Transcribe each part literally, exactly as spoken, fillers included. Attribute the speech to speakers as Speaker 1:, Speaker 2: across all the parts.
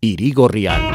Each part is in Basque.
Speaker 1: Irigorrian.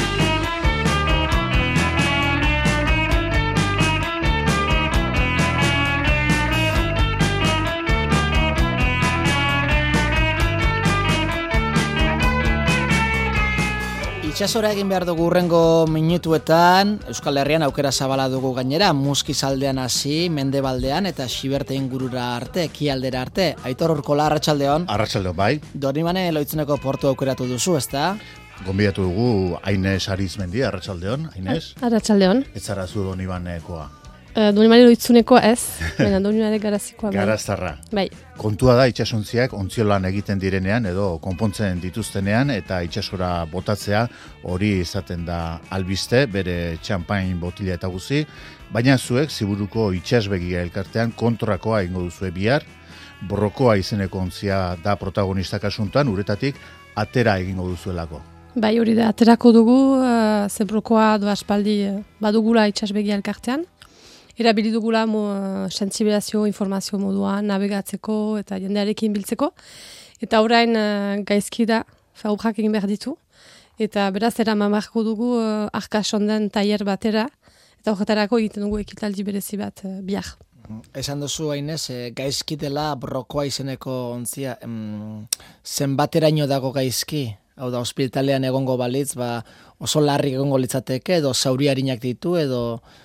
Speaker 2: Itxasora egin behar dugu urrengo minutuetan, Euskal Herrian aukera zabala dugu gainera, Muskizaldean hasi, Mendebaldean eta Xiberte ingurura arte, Ekialdera arte. Aitor Urkola, arratsaldeon.
Speaker 3: Arratsaldeon, bai.
Speaker 2: Donibane Loitzuneko portu aukeratu duzu, ezta?
Speaker 3: Gonbidatu dugu Aines Arizmendi, arratsaldeon, Aines.
Speaker 4: Arratsaldeon.
Speaker 3: Ez zara zu Donibanekoa.
Speaker 4: Uh, Donibane Loitzunekoa ez, baina Donibane Garazikoa bai.
Speaker 3: Garaztarra.
Speaker 4: Bai.
Speaker 3: Kontua da itsasontziak ontziolan egiten direnean edo konpontzen dituztenean eta itsasora botatzea hori izaten da albiste, bere txampain botila eta guzi, baina zuek Ziburuko itsasbegia elkartean kontrakoa egingo duzue bihar. Borrokoa izeneko ontzia da protagonista kasuntan, uretatik atera egingo duzuelako.
Speaker 4: Bai, hori da, aterako dugu, uh, zebrokoa do aspaldi uh, badugula itsasbegia elkartean. Erabili dugula mo, sentsibilizazio, informazio moduan, nabigatzeko eta jendearekin biltzeko. Eta orain uh, gaizki da, obrak egin behar ditu. Eta beraz, eraman beharko dugu uh, Arkasonden tailer batera. Eta horretarako egiten dugu ekitaldi berezi bat uh, bihar.
Speaker 2: Esan duzu, Ainez, eh, gaizki dela Borrokoa izeneko ontzia. Em, zenbateraino dago gaizki? Hau da, ospitalean egongo balitz, ba, oso larri egongo litzateke, edo zauri harinak ditu, edo...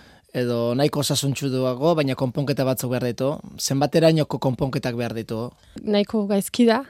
Speaker 2: edo nahiko osasuntsu duago, baina konponketa batzuk behar ditu. Zenbaterainoko konponketak behar ditu?
Speaker 4: Nahiko gaizki da.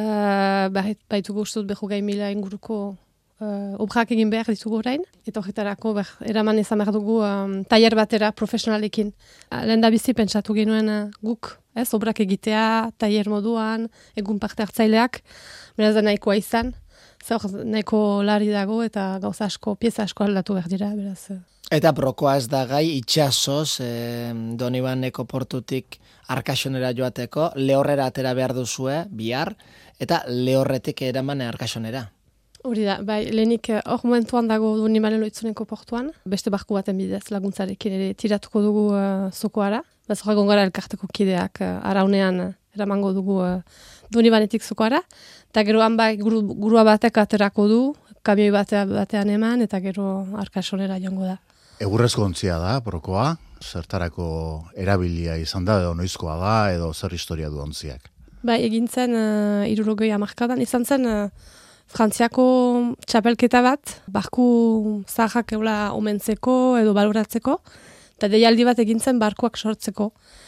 Speaker 4: Uh, baitu guztut behu gai mila inguruko uh, obrak egin behar ditugu orain. Eta horretarako ber, eraman izan behar dugu um, tailer batera profesionalekin. Uh, lehen da bizi pentsatu genuen uh, guk, ez, obrak egitea, tailer moduan, egun parte hartzaileak, beraz da nahikoa izan. Zer nahiko larri dago eta gauza asko, pieza asko aldatu behar dira, beraz... Uh.
Speaker 2: Eta Borrokoa ez da gai itxasoz, eh, Donibaneko portutik Arkasonera joateko, lehorrera atera behar duzue, bihar, eta lehorretik eraman Arkasonera.
Speaker 4: Hori da, bai, lehenik hor momentuan dago Donibane Loitzuneko portuan, beste barku baten bidez laguntzarekin ere tiratuko dugu uh, zokoara. Bez horregon gara elkarteko kideak uh, araunean uh, eramango dugu uh, Donibanetik zokoara. Eta gero han bai guru, gurua batek aterako du, kamioi batea, batean eman, eta gero Arkasonera joango da.
Speaker 3: Egurrezko ontzia da, Borrokoa, zertarako erabilia izan da, edo noizkoa da, edo zer historia du ontziak.
Speaker 4: Bai, egin zen uh, irurogei hamarkadan, izan zen uh, Frantziako txapelketa bat, barku zaharrak eula omentzeko edo baloratzeko, eta deialdi bat egin zen barkuak sortzeko.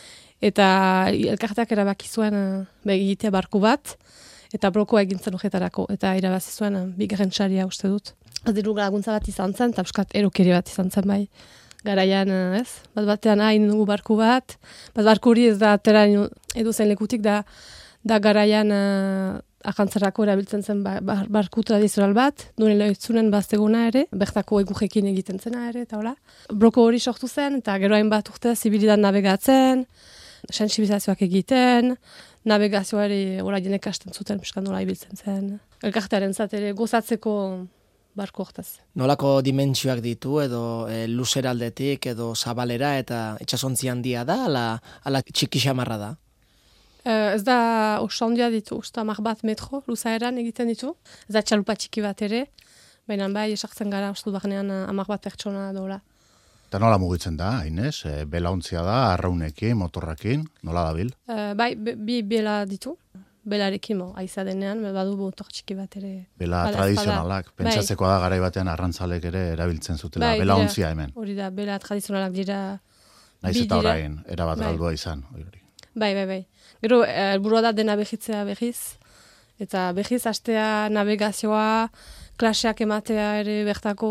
Speaker 4: Eta elkarteak erabaki zuen uh, begitea barku bat, eta Borrokoa egin zen horretarako, eta irabazi zuen uh, bigarren saria uste dut. Diru laguntza bat izan zen, eta euskat erokeri bat izan zen bai. Garaian, ez? Bat batean hain dugu barku bat. Bat barku hori ez da atera edo zen lekutik, da, da garaian uh, akantzarako erabiltzen zen bar, bar, barku tradizional bat. Duen Loitzunen bazteguna ere, bertako egurrekin egiten zena ere, eta hola. Borroko hori sortu zen, eta gero hainbat urte zibilidan navegatzen, sensibilizazioak egiten, navegazioari hola jenek hasten zuten, piskan nola ibiltzen zen. Elkartearen zatere gozatzeko barko hortaz.
Speaker 2: Nolako dimentsioak ditu, edo e, luzeraldetik, edo zabalera, eta itxasontzi handia da, ala, ala txiki xamarra da?
Speaker 4: Uh, ez da oso handia ditu, usta hamar bat metro luzaeran egiten ditu. Ez da txalupa txiki bat ere, baina bai esartzen gara uste barnean hamar bat pertsona dola.
Speaker 3: Eta nola mugitzen da, Aines? E, belaontzia da, arraunekin, motorrakin, nola dabil?
Speaker 4: Uh, bai, be, bi bela ditu. Belarekin, mo, aiza denean, badu motor txiki bat ere.
Speaker 3: Bela tradizionalak, pentsatzekoa da garai batean arrantzalek ere erabiltzen zutela,
Speaker 4: bai,
Speaker 3: bela
Speaker 4: dira,
Speaker 3: ontzia hemen.
Speaker 4: Hori da, bela tradizionalak dira.
Speaker 3: Naiz eta orain, erabat
Speaker 4: bai.
Speaker 3: galdua izan. Hori.
Speaker 4: Bai, bai, bai. Gero, helburua da dena behitzea behiz, eta behiz hastea navegazioa, klaseak ematea ere bertako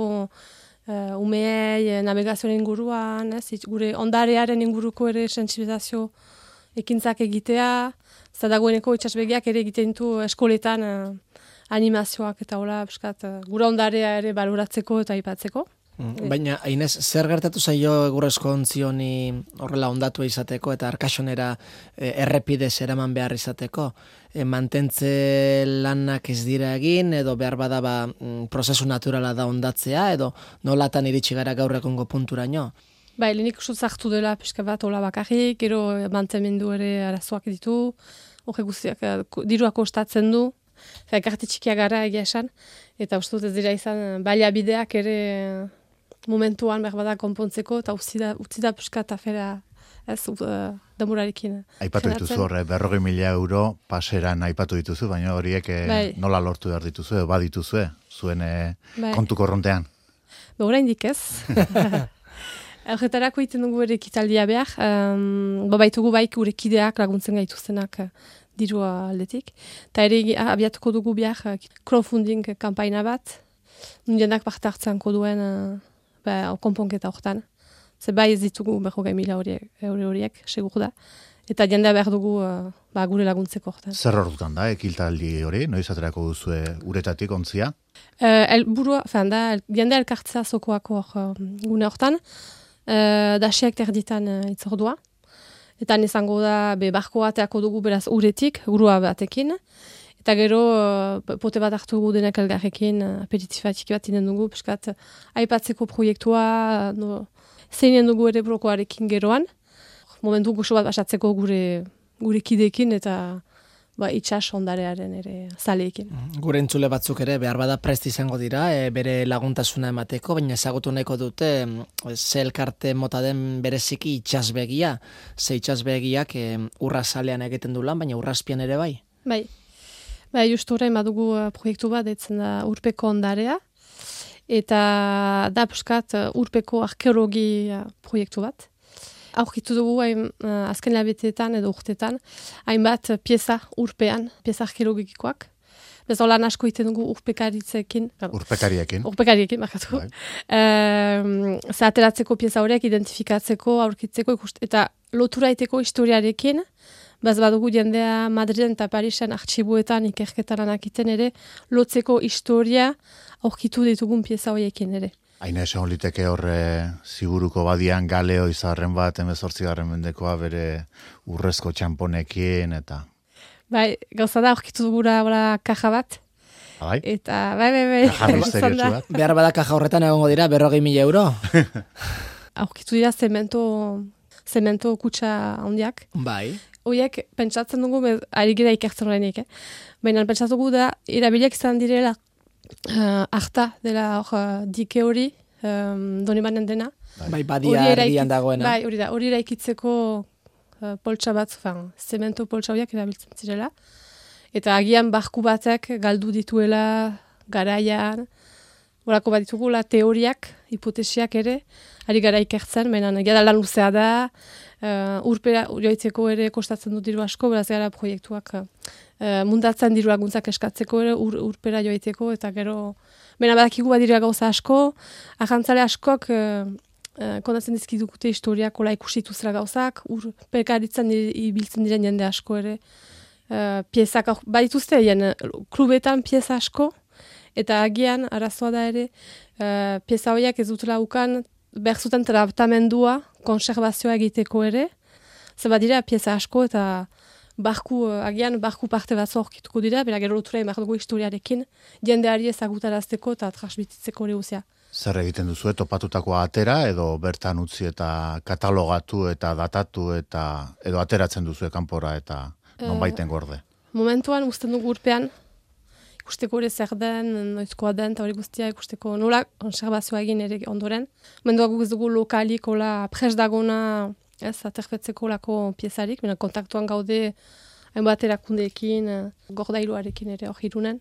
Speaker 4: uh, umeei navegazioaren inguruan, ez, gure ondarearen inguruko ere sensibilizazio ekintzak egitea, zadagoeneko itxasbegiak ere egiten ditu eskoletan uh, animazioak eta hola, piskat, uh, gura ondarea ere baloratzeko eta aipatzeko.
Speaker 2: Mm, baina, Ainez, zer gertatu zaio egurrezko ontzi honi horrela ondatua izateko eta Arkasonera e, errepidez eraman behar izateko? E, mantentze lanak ez dira egin, edo behar bada ba, mm, prozesu naturala da ondatzea, edo nolatan iritsi gara gaur egungo punturaino?
Speaker 4: Bai, lehenik uste zartu dela pixka bat hola bakarrik, gero mantemendu ere arazoak ditu, horre guztiak diruak ostatzen du, elkarte txikia gara egia esan, eta uste dut ez dira izan baliabideak ere momentuan behar bada konpontzeko, eta utzi da, utzi da puskat afera ez uh, demurarekin.
Speaker 3: Aipatu dituzu horre, berrogei mila euro paseran aipatu dituzu, baina horiek bai. Nola lortu behar dituzu, ba dituzue, zuen eh, bai. Kontu korrontean.
Speaker 4: Ba, oraindik ez. Horretarako iten dugu ere ekitaldia behar, um, ba, baitugu baik gure kideak laguntzen gaituztenak uh, dirua aldetik. Eta ere abiatuko dugu behar uh, crowdfunding kampaina bat, nundianak parte hartzeanko duen uh, ba, konponketa horretan. Ze bai ez ditugu berrogei mila horiek, horiek, segur da. Eta jendea behar dugu uh, ba, gure laguntzeko horretan.
Speaker 3: Zer horretan da, ekiltaldi hori? Noiz aterako duzue uretatik ontzia?
Speaker 4: Uh, el, burua, fan da, el, jendea elkartzea zokoako uh, gune horretan. Uh, Dasiak terditan uh, itzordua. Eta izango da, be, barko bateako dugu beraz uretik, urua batekin. Eta gero, uh, pote bat hartu dugu denak elgarrekin, uh, aperitifatik bat inen dugu, piskat, uh, aipatzeko proiektua, uh, no, zeinen dugu ere brokoarekin geroan. Momentu goxo bat basatzeko gure, gure kideekin eta ba, itxas ondarearen ere zaleekin.
Speaker 2: Gure entzule batzuk ere behar bada prest izango dira, e, bere laguntasuna emateko, baina ezagutu nahiko dute ze elkarte mota den bereziki itxasbegia. Ze itxasbegiak e, urra zalean egiten du lan, baina urrazpian ere bai.
Speaker 4: Bai, bai justu orain badugu uh, proiektu bat, etzen da urpeko ondarea. Eta da puskat uh, urpeko arkeologia proiektu bat. Aurkitu dugu hain, uh, azken labeteetan edo urtetan, hainbat uh, pieza urpean, pieza arkeologikoak. Bez holan asko iten dugu urpekaritzekin.
Speaker 3: Urpekariekin.
Speaker 4: Urpekariekin, markatu. Bai. Um, Zateratzeko pieza horiek identifikatzeko, aurkitzeko, ikust, eta lotura iteko historiarekin, Baz badugu jendea Madriden eta Parisen artxibuetan ikerketan anakiten ere, lotzeko historia aurkitu ditugun pieza horiekin ere.
Speaker 3: Haina esan liteke horre ziguruko badian galeo izarren bat, hemezortzigarren mendekoa bere urrezko txamponekin eta...
Speaker 4: Bai, gauza da aurkitu dugura kaja bat.
Speaker 3: Bai?
Speaker 4: Eta bai, bai, bai.
Speaker 3: Kaja misteriotsu bat.
Speaker 2: Behar bada kaja horretan egongo dira, berrogei mila euro.
Speaker 4: Aurkitu dira zemento, zemento kutsa handiak.
Speaker 2: Bai.
Speaker 4: Oiek, pentsatzen dugu, ari gira ikertzen horrenik, eh? Baina pentsatzen dugu da, erabiliak izan direla uh, arta dela hor uh, dike hori, um, Donibanen dena.
Speaker 2: Bai, badia erdian dagoena.
Speaker 4: Bai, hori da, hori eraikitzeko uh, poltsa bat, fan, zemento poltsa horiak erabiltzen zirela. Eta agian barku batek galdu dituela garaian, horako bat ditugula teoriak, hipotesiak ere, ari gara ikertzen, baina gara lan luzea da, Uh, urpera joitzeko ere kostatzen dut diru asko, beraz gara proiektuak uh, mundatzen diru aguntzak eskatzeko ere ur, urpera joiteko, eta gero, bena badakigu badira gauza asko, ahantzale askok uh, uh, kondatzen dizkidukute historiak ola ikusitu zera gauzak, urpekaritzen ibiltzen diren jende asko ere, uh, piezak, badituzte, jen, klubetan pieza asko, eta agian, arazoa da ere, uh, pieza horiek ez dutela ukan, behar zuten tratamendua, konservazioa egiteko ere, ze badira pieza asko eta barku, agian barku parte bat zorkituko dira, bera gero lotura emar dugu historiarekin, jendeari ezagutarazteko eta transmititzeko hori guzia.
Speaker 3: Zer egiten duzu, topatutakoa atera, edo bertan utzi eta katalogatu eta datatu eta edo ateratzen duzu kanpora eta nonbaiten gorde?
Speaker 4: Momentuan uzten dugu urpean, ikusteko ere zer den, noizkoa den, eta hori guztia ikusteko nola konservazioa egin ere ondoren. Mendoak guk ez dugu lokalik, hola pres dagona, ez, aterpetzeko lako piezarik, bena kontaktuan gaude hainbat erakundeekin, gordailuarekin ere hor irunen.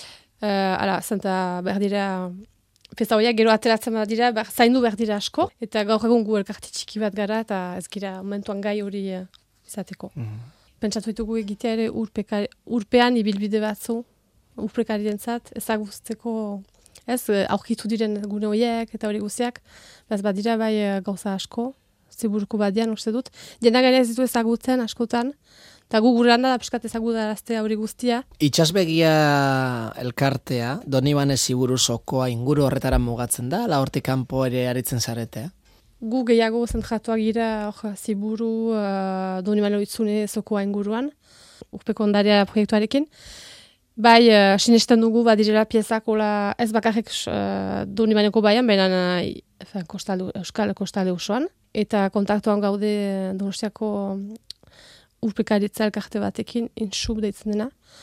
Speaker 4: Uh, ala, zenta behar dira, pieza horiak gero ateratzen bat dira, behar, zaindu behar dira asko, eta gaur egun gu elkarti txiki bat gara, eta ez gira momentuan gai hori uh, izateko. Mm. Pentsatu ditugu egitea ere urpeka, urpean ibilbide batzu, urprekarien zat, ezaguzteko, ez, aurkitu diren gune horiek eta hori guztiak, bez badira bai gauza asko, ziburuko badian, uste dut. Jena gara ez ditu ezagutzen askotan, eta gu gure handa da piskat ezagutaraztea hori guztia.
Speaker 2: Itxasbegia elkartea, Donibane ziburu sokoa inguru horretara mugatzen da, la hortik kanpo ere aritzen zarete?
Speaker 4: Gu gehiago zentratuak gira or, ziburu uh, Donibane oitzune sokoa inguruan, urpeko ondarea proiektuarekin. Bai, uh, sinesten dugu badirela piezak ola, ez bakarrik uh, Donibaneko baian, baina uh, kostalde, Euskal Kostalde osoan. Eta kontaktuan gaude Donostiako urpekaritza elkarte batekin, insub deitzen dena.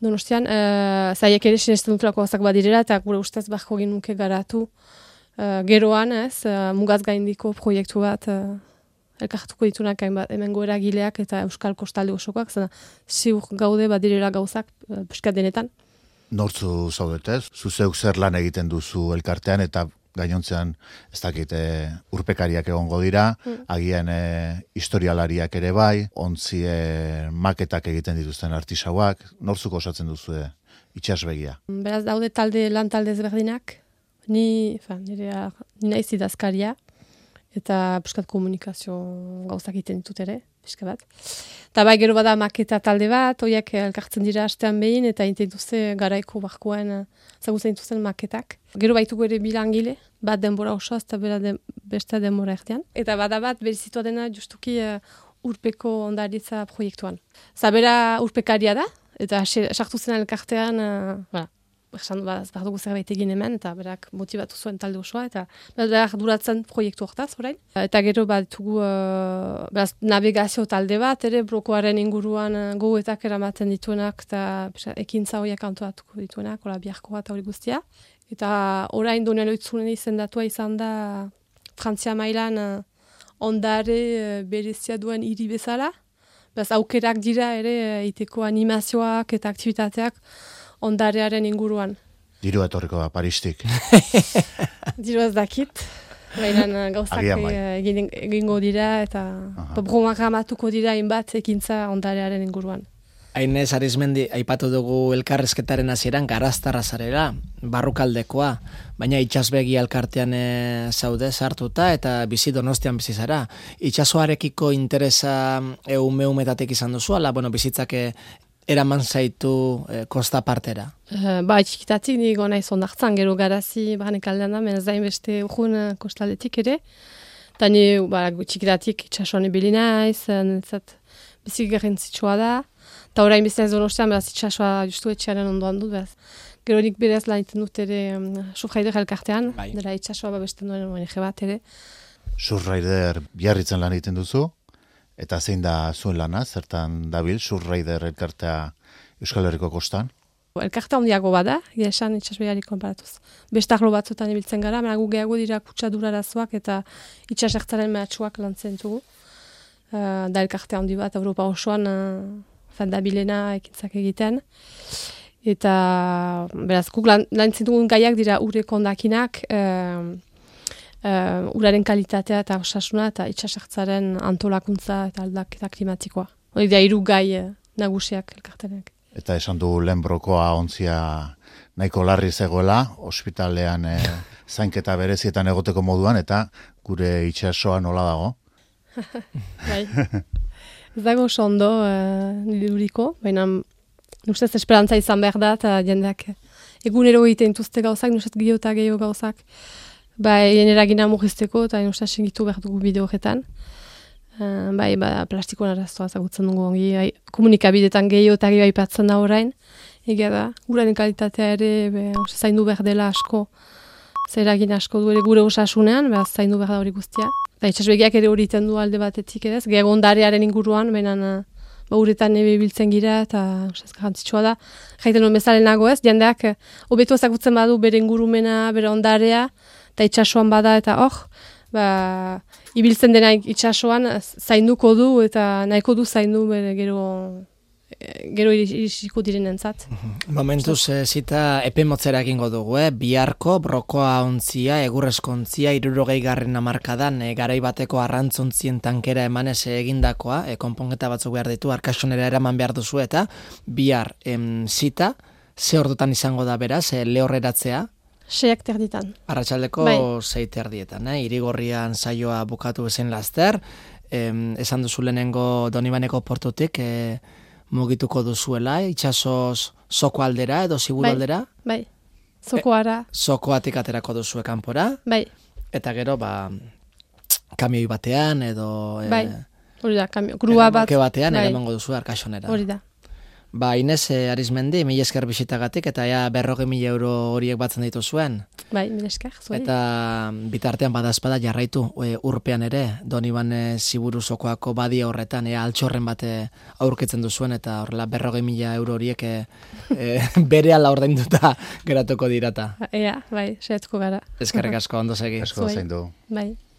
Speaker 4: Donostian, uh, zaiek ere sinesten dutulako gauzak badirela, eta gure ustez barko ginuke garatu. Uh, geroan, ez, uh, mugaz gaindiko proiektu bat uh, elkartuko ditunak hainbat hemengo eragileak eta Euskal Kostalde osokoak, zena ziur gaude badirela gauzak uh, piskat denetan.
Speaker 3: Nortzu zaudetez, zuzeuk zer lan egiten duzu elkartean eta gainontzean ez dakit e, urpekariak egongo dira, mm. agian e, historialariak ere bai, ontzi e, maketak egiten dituzten artisauak, nortzuk osatzen duzu e, itxasbegia?
Speaker 4: Beraz daude talde lan talde ezberdinak, ni, fa, nire, ni naiz idazkaria, eta piskat komunikazio gauzak egiten ditut ere, pixka bat. Eta bai gero bada maketa talde bat, horiek elkartzen dira astean behin, eta egiten dituzte garaiko barkoen zagutzen dituzten maketak. Gero baituko ere bilangile, bat denbora osoaz eta bera de, beste denbora ertean. Eta bada bat berezitua dena justuki uh, urpeko ondaritza proiektuan. Zabera urpekaria da, eta sartu zen elkartean, uh, voilà. Esan bat dugu zerbait egin hemen, eta berak motibatu zuen talde osoa, eta berak duratzen proiektu hortaz, orain. Eta gero bat dugu uh, beraz, navegazio talde bat, ere brokoaren inguruan uh, gogoetak eramaten dituenak, eta ekintza horiak antoatuko dituenak, hola biharko bat hori guztia. Eta orain Donian Oitzunen izendatua izan da Frantzia mailan uh, ondare uh, berezia duen hiri bezala. Beraz, aukerak dira ere eiteko animazioak eta aktivitateak ondarearen inguruan.
Speaker 3: Diru etorriko da, Paristik.
Speaker 4: Diru ez dakit. Baina gauzak egin, egingo dira eta bromak ramatuko dira inbat ekintza ondarearen inguruan.
Speaker 2: Ainez Arizmendi, aipatu dugu elkarrezketaren hasieran garaztarra zarela, barrukaldekoa, baina itxasbegi elkartean e, zaude sartuta eta bizi Donostian bizi zara. Itxasoarekiko interesa eumeumeetatik izan duzu, ala, bueno, bizitzak e, eraman zaitu e, kosta partera?
Speaker 4: Uh, ba, txikitatik nigo nahi zondartzan, gero garazi barnek aldean da, menez dain beste urgun uh, kostaldetik ere. Eta ni ba, txikitatik itxasuan ebili naiz, netzat bizik garrantzitsua da. Eta orain bizten ez Donostian, beraz itxasua justu etxearen ondoan dut, beraz. Gero nik berez lan iten dut ere um, Surraider elkartean, bai. Dela itxasua babesten duen O N G bat ere.
Speaker 3: Surraider Biarritzen lan egiten duzu? Eta zein da zuen lana, zertan dabil, Surraider elkartea Euskal Herriko kostan?
Speaker 4: Elkartea handiago bada, gira esan itxasbegiari konparatuz. Beste arlo batzutan ibiltzen gara, mena gu gehiago dira kutsadura arazoak eta itxasertzaren mehatxuak lantzen dugu. Uh, da elkartea handi bat, Europa osoan uh, fandabilena ekintzak egiten. Eta, beraz, guk lan, lantzen dugun gaiak dira urreko ondakinak, uh, Uh, uraren kalitatea eta osasuna eta itxasartzaren antolakuntza eta aldaketa klimatikoa. Hori da hiru gai uh, nagusiak elkartenak.
Speaker 3: Eta esan du lehen brokoa ontzia nahiko larri zegoela, ospitalean eh, zainketa berezietan egoteko moduan, eta gure itxasoa nola dago?
Speaker 4: Bai. Ez dago oso ondo uh, niluriko, baina nustez esperantza izan behar da, eta jendeak egunero egiten dituzte gauzak, nustez gehiago eta gehiago gauzak. Bai, eragina mugizteko eta enosta sengitu behar dugu bide horretan. Uh, bai, ba, plastikoan araztoa zagutzen dugu ongi. Bai, komunikabidetan gehiago eta gehiago aipatzen da orain. Egia da, guraren kalitatea ere be, zaindu behar dela asko. Zer eragin asko du ere gure osasunean, behar zaindu behar da hori guztia. Eta itxasbegiak ere hori iten du alde batetik edez. Gehiago ondarearen inguruan, benan uh, ba, uretan nebe biltzen gira eta garrantzitsua da. Jaiten nuen bezalenago ez, jendeak hobetu ezagutzen badu bere ingurumena, bere ondarea, eta itxasoan bada eta hor, ba, ibiltzen dena itxasoan zainduko du eta nahiko du zaindu bere gero, gero irisiko direnentzat.
Speaker 2: Momentuz e, zita epe motzera egingo dugu, eh? Biharko, brokoa ontzia, egurrezko ontzia, hirurogei garren hamarkadan e, garai bateko arrantzontzien tankera emanez egindakoa, e, konponketa batzuk behar ditu, Arkasonera eraman behar duzu eta bihar em, zita, ze ordutan izango da beraz, e, lehorreratzea?
Speaker 4: Seiak terditan.
Speaker 2: Arratsaldeko
Speaker 4: bai.
Speaker 2: sei terdietan, eh? Irigorrian saioa bukatu ezen laster, em, esan duzu lehenengo Donibaneko portutik e, mugituko duzuela, itxasoz soko aldera edo ziburu aldera?
Speaker 4: Bai, zokoara.
Speaker 2: E, zokoatik aterako duzue kanpora?
Speaker 4: Bai.
Speaker 2: Eta gero, ba, kamioi batean edo... E,
Speaker 4: bai, hori da, kamio, grua bat.
Speaker 2: batean
Speaker 4: bai.
Speaker 2: eramango duzu Arkasonera.
Speaker 4: Hori da.
Speaker 2: Ba, Inez Arizmendi, mila esker bisitagatik, eta ja berroge mila euro horiek batzen dituzuen.
Speaker 4: Bai, mil esker, zuei.
Speaker 2: Eta bitartean badazpada jarraitu e, urpean ere, Donibane Ziburuzokoako badia horretan, ea altxorren bate aurkitzen duzuen, eta horrela berrogei mila euro horiek e, e, bere ala ordainduta geratuko dirata.
Speaker 4: Ea, bai, saiatuko gara.
Speaker 2: Eskerrik asko, ondo segi.
Speaker 3: Asko zaindu.
Speaker 4: Bai.